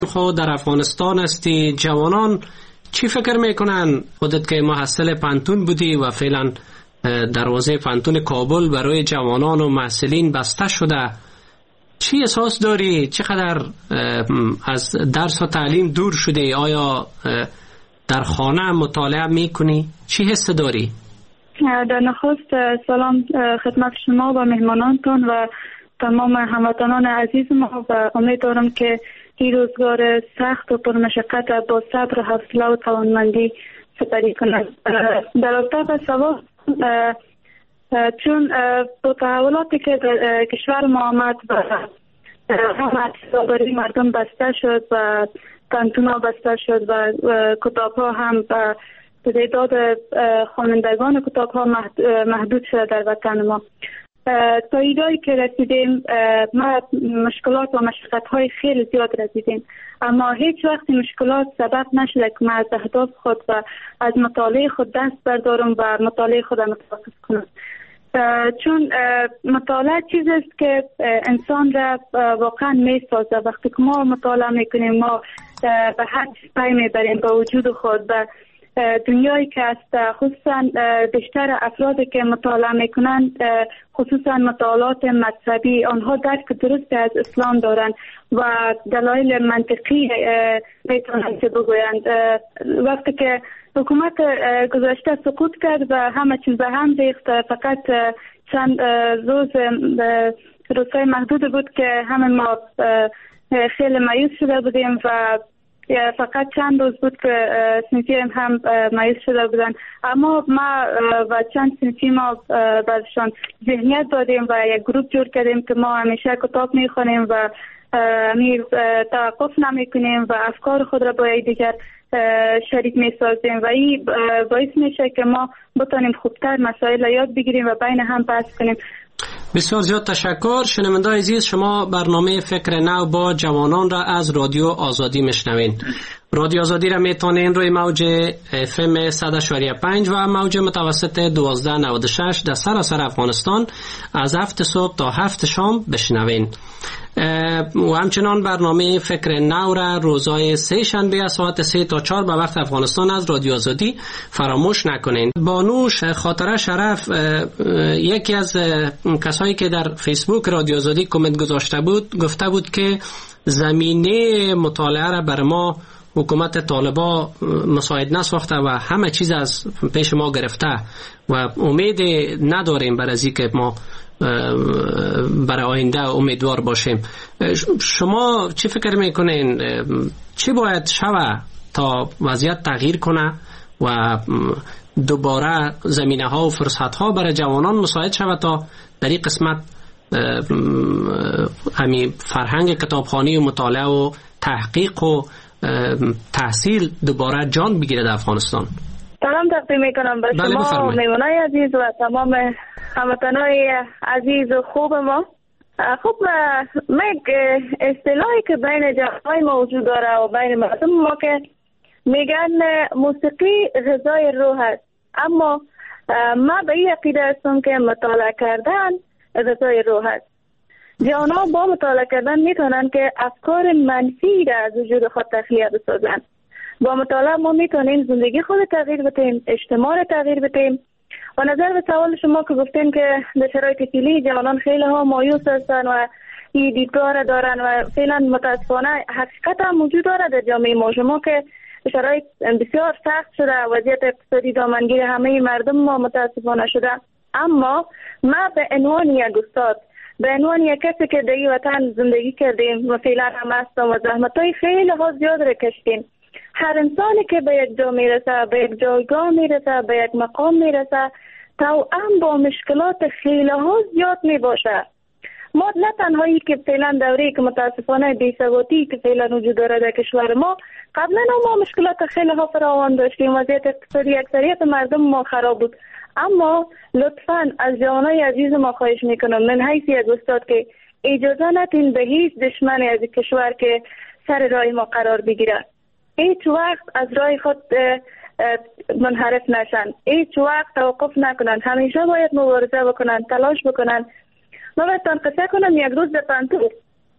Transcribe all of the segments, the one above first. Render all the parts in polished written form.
خود در افغانستان هستی، جوانان چی فکر میکنن؟ خودت که محصل پانتون بودی و فعلا دروازه پانتون کابل برای جوانان و محصلین بسته شده، چی احساس داری؟ چقدر از درس و تعلیم دور شده؟ آیا در خانه مطالعه میکنی؟ چی حس داری؟ در نخست سلام خدمت شما و مهمانانتون و تمام هموطنان عزیز ما و امیدوارم که این روزگار سخت و پرمشقت با صبر و حوصله و توانمندی سپری کنند. در رابطه با سوال، چون با تحولاتی که در کشور ما آمد و همه برای مردم بسته شد و پانتونا بسته شد و کتاب ها هم به تعداد خوانندگان کتاب ها محدود شده در وطن ما. تا اینجایی که رسیدیم ما مشکلات و مشقت های خیلی زیاد رسیدیم، اما هیچ وقت مشکلات سبب نشده که من از اهداف خود و از مطالعه خود دست بردارم و مطالعه خود متوقف کنم. چون مطالعه چیز است که انسان را واقعا می سازه. وقتی که ما مطالعه میکنیم ما به هر چیز پی میبریم به وجود خود، به دنیایی که است. خصوصا بیشتر افرادی که مطالعه میکنند، خصوصا مطالعات مذهبی، آنها درک درست از اسلام دارند و دلایل منطقی میتونند که بگویند. وقتی که حکومت گذشته سقوط کرد و همه چیز به هم ریخت، فقط چند روزهای محدود بود که همه ما خیلی مایوس شده بودیم و فقط چند روز بود که سنفی هم مایوس شده بودن، اما ما و چند سنفی ما برشان ذهنیت دادیم و یک گروه جور کردیم که ما همیشه کتاب میخونیم و توقف نمی کنیم و افکار خود را با دیگر شریک می سازیم و این باعث میشه که ما بتانیم خوبتر مسائل یاد بگیریم و بین هم بحث کنیم. بسیار زیاد تشکر. شنونده‌های عزیز، شما برنامه فکر نو با جوانان را از رادیو آزادی میشنوین. رادیو آزادی را میتونین روی موج FM 100.5 و موج متوسط 1296 در سراسر افغانستان از 7 صبح تا 7 شام بشنوین. و همچنان برنامه فکر نو را روزهای سه شنبه از ساعت 3 تا 4 به وقت افغانستان از رادیو آزادی فراموش نکنین. بانوش خاطره شرف یکی از کسایی که در فیسبوک رادیو آزادی کامنت گذاشته بود، گفته بود که زمینه مطالعه را بر ما حکومت طالبا مساعد نساخته و همه چیز از پیش ما گرفته و امید نداریم بر از اینکه ما برای آینده امیدوار باشیم. شما چی فکر میکنین؟ چی باید شوه تا وضعیت تغییر کنه و دوباره زمینه ها و فرصت ها برای جوانان مساعد شوه تا در این قسمت همین فرهنگ کتابخوانی و مطالعه و تحقیق و تحصیل دوباره جان بگیره در افغانستان؟ سلام تقدیم میکنم به شما میمونای عزیز و تمام هموطنای عزیز و خوب ما. خب یک اصطلاحی که بین جوانای ما وجود داره و بین مردم ما که میگن موسیقی غذای روح است، اما ما به این عقیده هستم که مطالعه کردن غذای روح است. جوانان با مطالعه کردن میتونن که افکار منفی را از وجود خود تخلیه بسازن. با مطالعه ما میتونیم زندگی خود تغییر بدیم، اجتماع را تغییر بدیم. و نظر به سوال شما که گفتین که در شرایط فعلی جوانان خیلی ها مایوس هستن و این دیدگاه را دارن و فعلا متاسفانه حقیقت هم موجود داره در جامعه ما. شما که شرایط بسیار سخت شده، وضعیت اقتصادی دامنگیر همه مردم ما متاسفانه شده، اما ما به عنوان یک استاد، به عنوان یک کسی که در این وطن زندگی کردیم و فعلا هم هستم و زحمت‌های خیلی ها زیاد را کشیدیم. هر انسانی که به یک جا میرسه، به یک جایگاه میرسه، به یک مقام میرسه، توأم با مشکلات خیلی ها زیاد میباشه. ما نه تنهایی که فعلا دوره‌ای که متاسفانه بی‌ثباتی که فعلا وجود داره در کشور ما، قبلا ما مشکلات خیلی ها فراوان داشتیم، وضعیت اقتصادی اکثریت مردم ما خراب بود، اما لطفاً از جوانای عزیز ما خواهش میکنم من حیث یک استاد که اجازه ندین به هیچ دشمن از کشور که سر راه ما قرار بگیره. هیچ وقت از راه خود منحرف نشن، هیچ وقت توقف نکنن، همیشه باید مبارزه بکنن، تلاش بکنن. من بهتون قصه کنم. یک روز در پانتون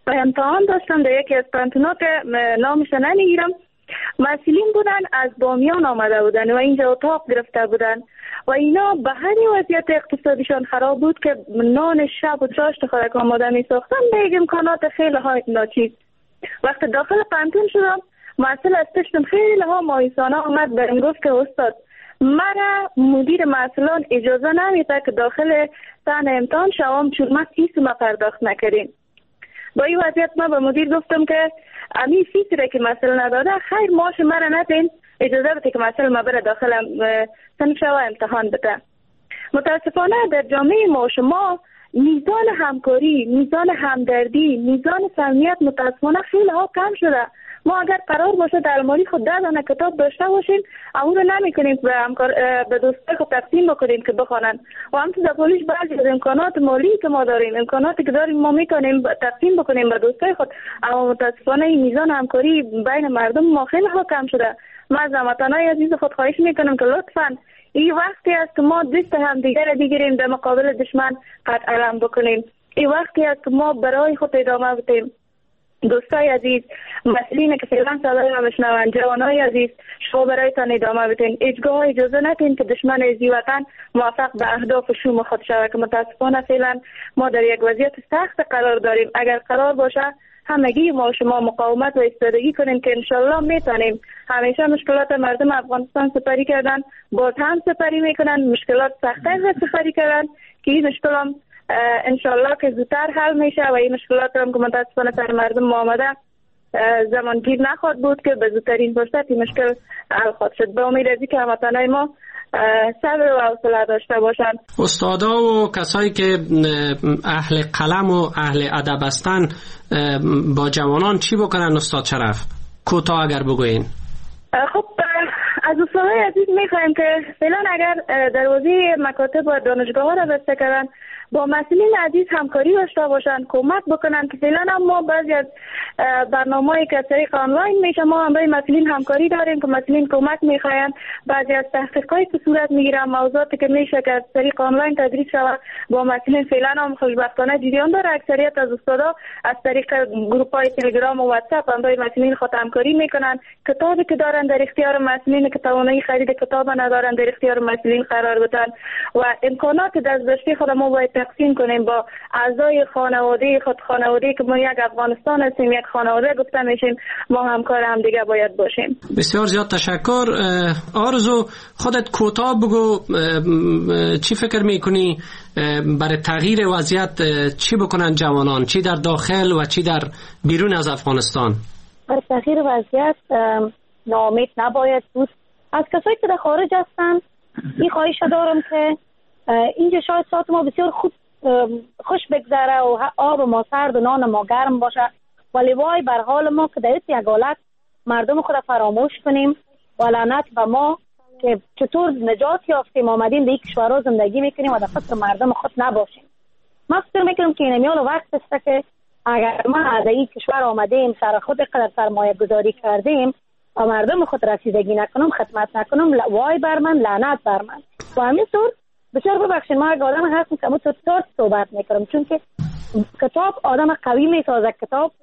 امتحان داشتم در یکی از پانتونا که نامش نمیگیرم. مسئولین بودن از بامیان آمده بودن و اینجا اتاق گرفته بودن و اینا به هر وضعیت اقتصادیشان خراب بود که نان شب و چاشت خودک آماده می ساختن به امکانات خیلی های ناچیز. وقت داخل پانتون شدم مسئول از پشتم خیلی ها مایسانه آمد به این گفت که استاد مرا مدیر مسئولان اجازه نمیده که داخل تن امتحان شوام چون ما فیس ما پرداخت نکردیم. با این وضعیت ما به مدیر گفتم که امی فیسی را که مسئول نداده خیر ماش مرا ندین اجازه بده که مسئول ما بره داخل صنف شو امتحان بده. متاسفانه در جامعه ما شما میزان همکاری، میزان همدردی، میزان صمیمیت متاسفانه خیلی ها کم شده. ما اگر قرار باشه در الماری خود 10 دانه کتاب داشته باشیم اون رو نمی‌کنیم به دوستای خود تقسیم بکنیم که بخونن و همچنین در پولیش بعضی از امکانات مالی که ما داریم امکاناتی که داریم ما می‌کنیم تقسیم بکنیم به دوستای خود، اما متاسفانه این میزان همکاری بین مردم ما خیلی ها کم شده. ما از هموطنان عزیز خود خواهش می‌کنم که لطفاً این وقتی است که ما دست هم دیگر را بگیریم در مقابل دشمن قطع علم بکنیم. این وقتی است که ما برای خود ادامه بدیم. دوستای عزیز، مسئولین که فعلا صدای ما بشنون، جوانای عزیز، شما برایتان ادامه بدین. هیچگاه اجازه ندین که دشمن عزیزی وطن موفق به اهداف شوم خود شود که متاسفانه فعلا ما در یک وضعیت سخت قرار داریم. اگر قرار باشه همگی ما شما مقاومت و ایستادگی کنیم که انشالله میتونیم. همیشه مشکلات مردم افغانستان سپری کردن، باز هم سپری میکنن، مشکلات سخت‌تر سپری کردن که این مشکلات انشالله که زودتر حل میشه و این مشکلات هم که متاسفانه سر مردم ما آمده زمانگیر نخواد بود که به زودترین فرصت این مشکل حل خواهد شد. به امید از اینکه هموطنان ما صبر و حوصله داشته باشند. استادا و کسایی که اهل قلم و اهل ادب هستند با جوانان چی بکنن استاد شرف؟ کوتاه اگر بگوین. خب از استادای عزیز میخوایم که فعلا اگر دروازه مکاتب و دانشگاه ها را بسته کردن با مسئولین عزیز همکاری داشته باشن، کمک بکنن که فعلا هم ما بعضی از برنامه‌ای که از طریق آنلاین میشه ما هم با مسئولین همکاری داریم که مسئولین کمک میخواین. بعضی از تحقیقاتی که صورت میگیرن موضوعاتی که میشه که از طریق آنلاین تدریس شود با مسئولین فعلا هم خوشبختانه جریان داره. اکثریت از استادا از طریق گروپ‌های تلگرام و واتساپ هم با مسئولین خود همکاری میکنن. کتابی که دارن در اختیار مسئولین که توانایی خرید کتاب ندارن در اختیار مسئولین قرار بدن و امکانات دسترسی خود ما باید تقسیم کنیم با اعضای خانواده خود. خانواده که ما یک افغانستان هستیم، یک خانواده گفته میشیم، ما همکار هم دیگه باید باشیم. بسیار زیاد تشکر. آرزو خودت کوتاه بگو چی فکر میکنی برای تغییر وضعیت چی بکنن جوانان، چی در داخل و چی در بیرون از افغانستان؟ برای تغییر وضعیت ناامید نباید بود. از کسایی که در خارج هستن این خواهش دارم که اینجا شاید ساعت ما بسیار خوش بگذره و آب ما سرد و نان ما گرم باشه، ولی وای بر حال ما که در یک حالت مردم خود فراموش کنیم و لعنت به ما که چطور نجات یافتیم آمدیم به یک کشورها زندگی میکنیم و در فکر مردم خود نباشیم. من فکر میکنم که این وقت است که اگر ما از این کشور آمدیم سر خود قدر سرمایه گذاری کردیم و مردم خود رسیدگی نکنم، خدمت نکنم، وای بر من، لعنت بر من. و همینطور بسیار ببخشید ما یک آدم هستم که متوسط صحبت میکنم چون که کتاب آدم قوی میسازه. کتاب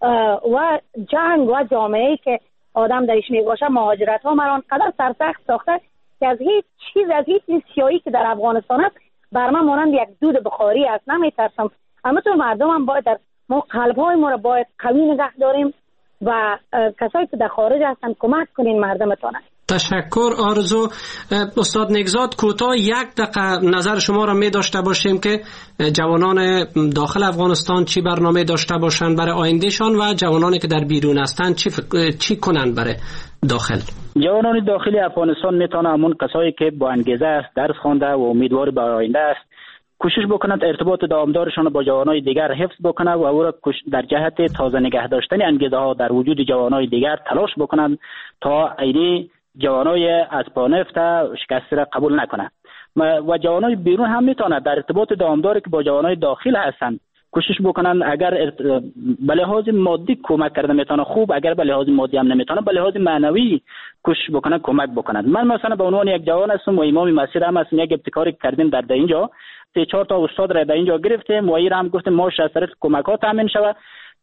و جنگ و جامعه‌ای که آدم درش میباشه، مهاجرت ها مران قدر سرسخت ساخته که از هیچ چیز، از هیچ سیاهی که در افغانستان است بر من مانند یک دود بخاری است. نمیترسم. اما تو مردم هم باید در ما قلب‌های ما را باید قوی نگه داریم و کسایی که در خارج هستن کمک کنین مردمتون. تشکر آرزو. استاد نگزاد کوتاه 1 دقیقه نظر شما را می داشته باشیم که جوانان داخل افغانستان چی برنامه داشته باشند برای آیندهشان و جوانانی که در بیرون هستند چی کنند برای داخل. جوانان داخلی افغانستان میتونه همون کسایی که با انگیزه است، درس خوانده و امیدوار به آینده است کوشش بکنند ارتباط دامدارشان با جوانای دیگر حفظ بکنند و او را در جهت تازه نگه داشتن انگیزه ها در وجود جوانای دیگر تلاش بکنند تا ایدی جوانای از پانفت شکست را قبول نکنند و جوانای بیرون هم میتونند در ارتباط دامداری که با جوانای داخل هستند کوشش بکنند. اگر به لحاظ مادی کمک کرده میتونه خوب، اگر به لحاظ مادی هم نمیتونه به لحاظ معنوی کوشش بکنند کمک بکنند. من مثلا به عنوان یک جوان هستم و امام مسجد هم هستم. یک ابتکاری کردیم در اینجا 3-4 تا استاد را در اینجا گرفتیم و ایران هم گفتیم ما از طرف کمکات تامین شود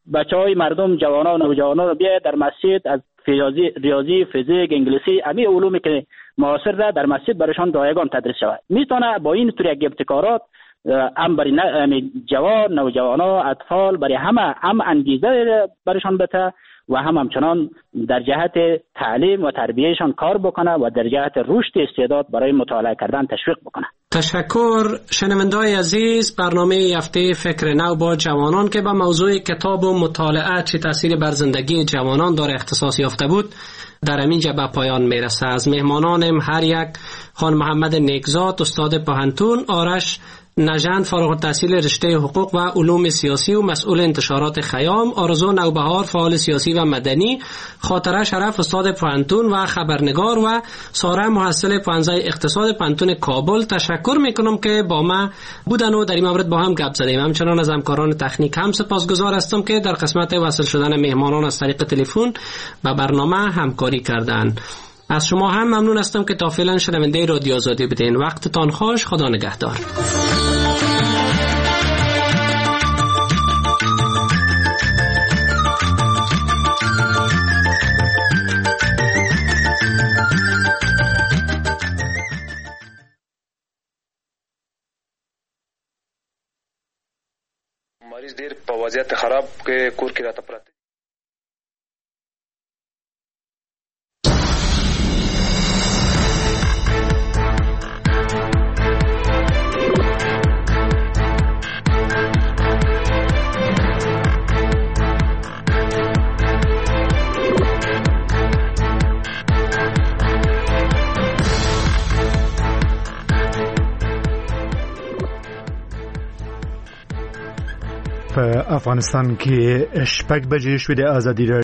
بچهای مردم جوانان و نوجوانان رو بیاید در مسجد از ریاضی، فیزیک، انگلیسی، همه علومی که معاصر ده در مسجد برایشان رایگان تدریس شود. میتونه با این طور یک ابتکارات هم برای جوان، نوجوانا، اطفال، برای هم انگیزه برایشان بده و همچنان در جهت تعلیم و تربیهشان کار بکنه و در جهت رشد استعداد برای مطالعه کردن تشویق بکنه. تشکر. شنونده‌های عزیز، برنامه هفته فکر نو با جوانان که با موضوع کتاب و مطالعه چه تأثیری بر زندگی جوانان داره اختصاص یافته بود در همینجا به پایان میرسه. از مهمانانم هر یک خانم محمد نیکزاد استاد پوهنتون، آرش نژند فارغ التحصیل رشته حقوق و علوم سیاسی و مسئول انتشارات خیام، آرزو نوبهار فعال سیاسی و مدنی، خاطره شرف استاد پوهنتون و خبرنگار و ساره محصل پوهنځی اقتصاد پوهنتون کابل. تشکر میکنم که با ما بودن و در این مورد با هم گپ زدیم. همچنان از همکاران تکنیک هم سپاسگزار هستم که در قسمت وصل شدن مهمانان از طریق تلفن به برنامه همکاری کردند. از شما هم ممنون هستم که تا فعلا شنونده رادیو آزادی بودین. وقتتان خوش. خدا نگهدار. مریض ډیر په وضعیت خراب کې کور کې راته پراته. په افغانستان کې شپږ بجې شوې د ازادي